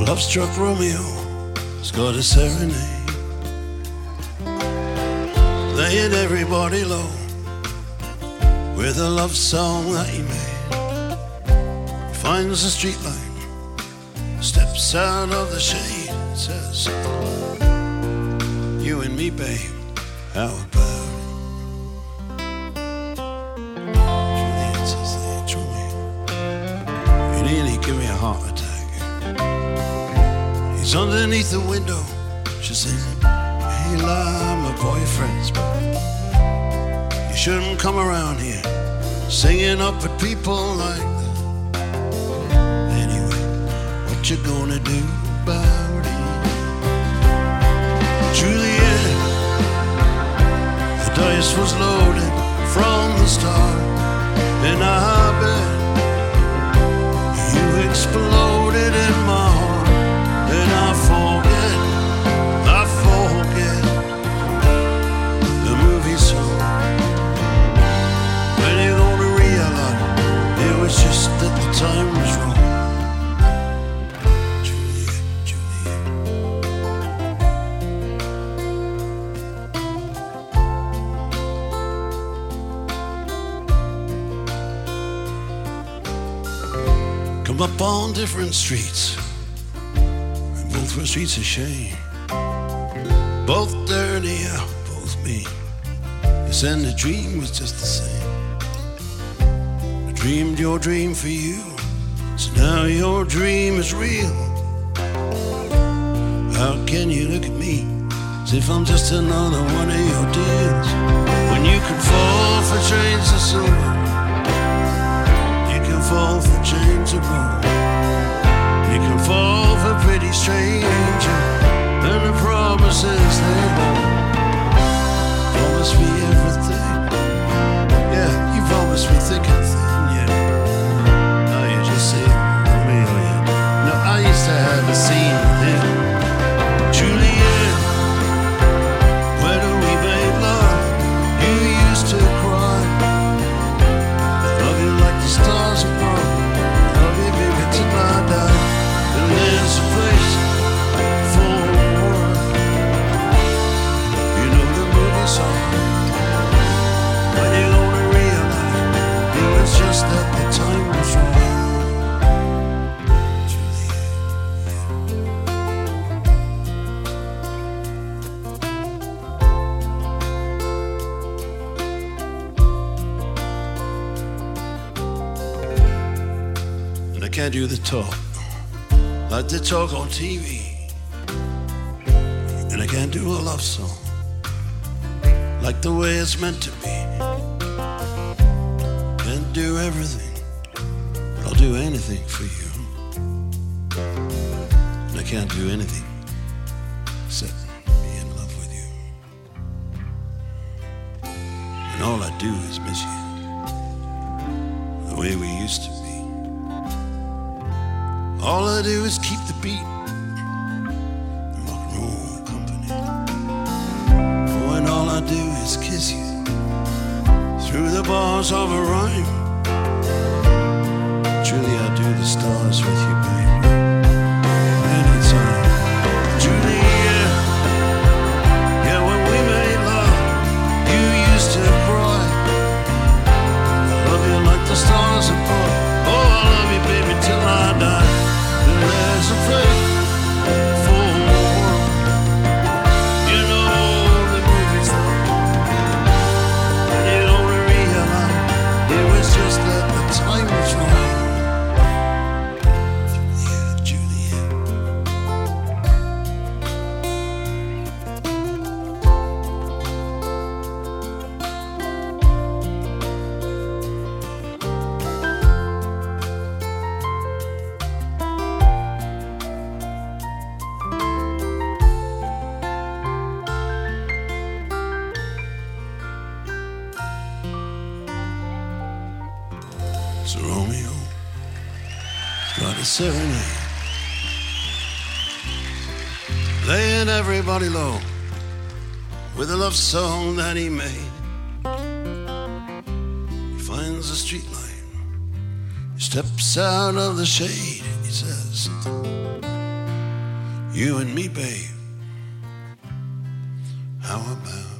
love-struck Romeo has got a serenade, laying everybody low with a love song that he made. He finds a street light, steps out of the shade, and says, you and me, babe, how about it? Juliet says, hey, Julie, you nearly give me a heart attack. He's underneath the window, she's saying, hey, la, my boyfriend's back. You shouldn't come around here singing up at people like that. Anyway, what you gonna do about it? Juliet, the dice was loaded from the start, and I bet you exploded in my heart, and I forget the movie song. When you gonna realize it was just that the time was wrong? Come up on different streets, and both were streets of shame. Both dirty, both mean. Yes, and the dream was just the same. I dreamed your dream for you, so now your dream is real. How can you look at me as if I'm just another one of your deals? When you can fall for chains of silver, fall for chains of gold. You can fall for pretty stranger and the promises they hold. Promise me everything, yeah, you promised me thick and thin, yeah. Now you just say Romeo, yeah. No, I used to have a scene with him. Juliet, where do we make love? You used to cry. Love you like the stars above. Love you, baby, till I die. And there's a place for war. You know the movie song. When you gonna realize it was just that the time was wrong? And I can't do the talk like they talk on TV, and I can't do a love song like the way it's meant to be. Can't do everything, but I'll do anything for you. And I can't do anything except be in love with you. And all I do is miss you, the way we used to be. All I do is keep the beat in rock and roll company. Oh, and all I do is kiss you through the bars of a rhyme. Truly, I do the stars with you, baby, anytime. Julia, yeah, when we made love, you used to cry. I love you like the stars above. Oh, I love you, baby, till I die. There's a place for war. You know the movie's there. And you don't realize it was just that the time was wrong. Juliet, Juliet. So Romeo got a serenade, laying everybody low with a love song that he made. He finds a street light, he steps out of the shade, he says something, You and me, babe. How about